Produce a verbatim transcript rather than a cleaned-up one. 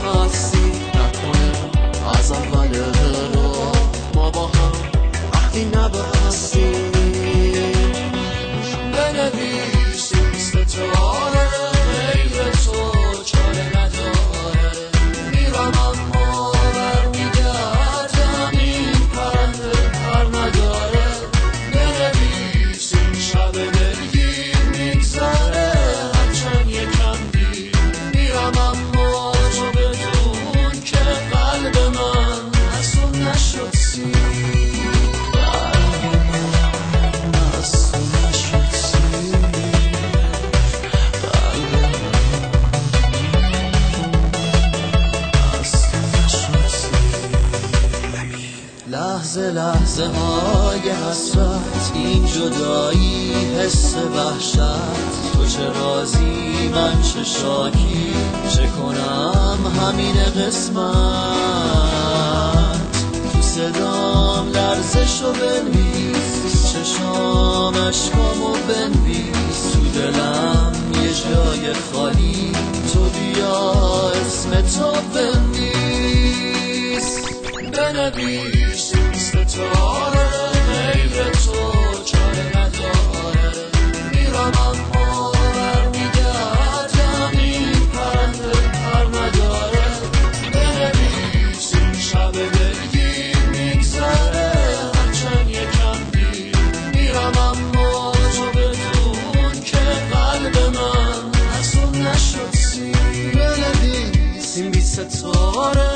هستی نکنه از اول راه ما با هم وقتی نبستیم. بنویسیم ستاره غیر تو چاره نداره، میرم اما برمیگردم، این پرنده پر نداره. بنویسیم شب دلگیر میگذره هرچند یکم دیر، میرم اما تو بدون که قلب من از تو نشد سیر. لحظه لحظه های حسرت، این جدایی حس وحشت، تو چه راضی من چه شاکی، چه کنم همین قسمت. تو صدام لرزشو بنویس، چشام اشکامو بنویس، تو دلم یه جای خالی، تو بیا اسم تو بنویس. بنویس ستاره غیر تو چاره نداره، میرم اما برمیگردم، این پرنده پر نداره. بنویس این شب دلگیر میگذره هرچند یکم دیر، میرم اما تو بدون که قلب من از تو نشد سیر. بنویس این بی ستاره